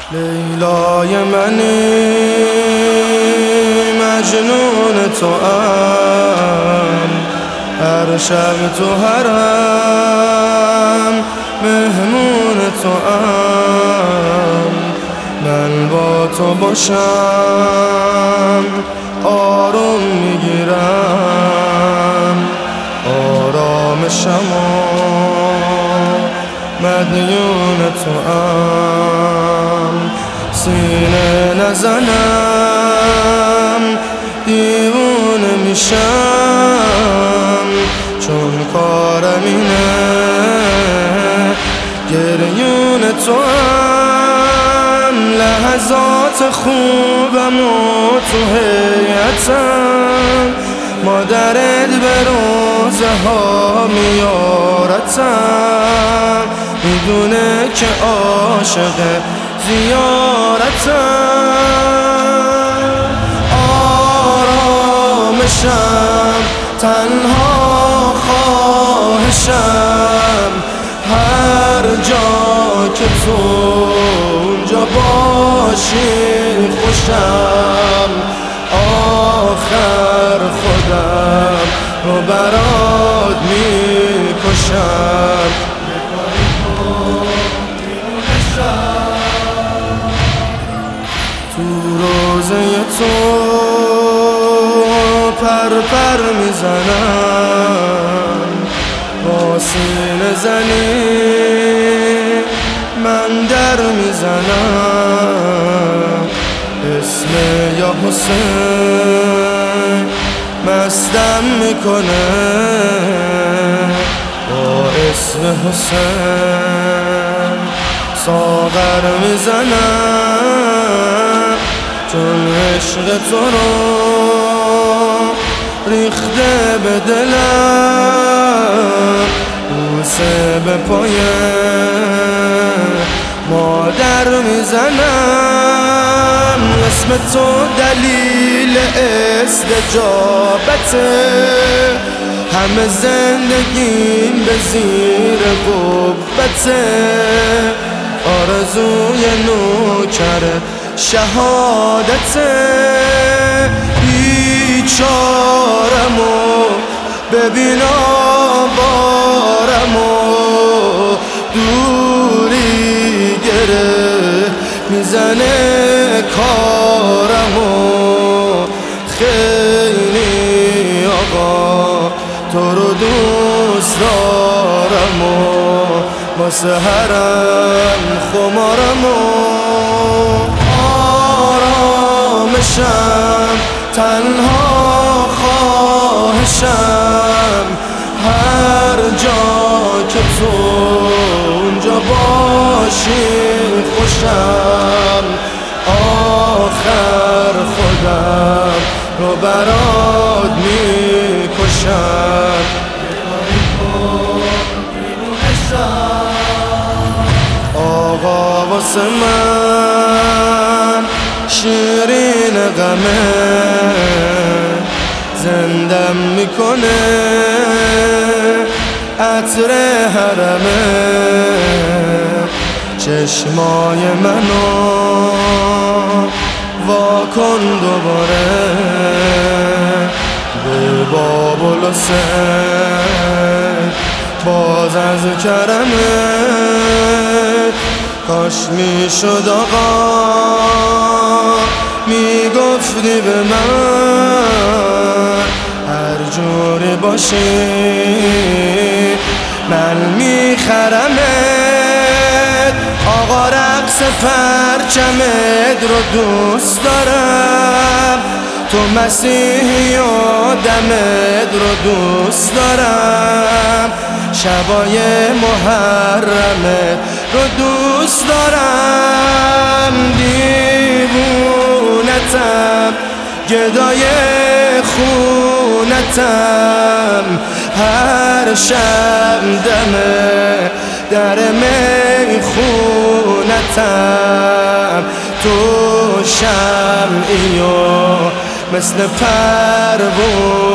لیلای منی مجنون توام، هر شب تو حرم مهمون توام. من با تو باشم آروم میگیرم، آرامشم و مدیون توام. سینه نزنم دیوونه میشم، چون کارم اینه گریون توام. لحظات خوبم و تو هیئتم، مادرت به روزه ها میارتم، میدونه که عاشق زیارتم. آرامشم تنها خواهشم، هر جا که تو اونجا باشی خوشم. آخر خودم رو برات میکشم. تو روزه تو پر پر میزنم، با سینه زنی من در میزنم. اسم یا حسین مستم میکنه، با اسم حسین ساغر میزنم. چون عشق تو رو ریخته به دلم، بوسه به پای مادر میزنم. اسم تو دلیل استجابته، همه زندگیم به زیر قبته. آرزوی نوکر شهادته، بیچارمو ببین آوارمو، دوری گره میزنه کارمو. خیلی آقا تو رو دوست دارمو، واسه حرم خمارمو. آرامشم تنها خواهشم، هر جا که تو اونجا باشی خوشم. آخر خودم رو برات میکشم. آقا واسه من شیرین غمه، زندم میکنه عطر حرمه. چشمای منو واکن دوباره، به باب الحسین باز از کرمه. کاش میشد آقا میگفتی به من، هر جوری باشی من میخرمت. آقا رقص پرچمت رو دوست دارم، تو مسیحی و دمت رو دوست دارم، شبای محرمت رو دوست دارم. دیوونتم گدای خونتم، هر شب دمه در میخونتم. تو شمعی و مثل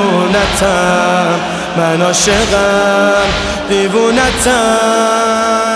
پروونتم، من عاشقم دیوونتم.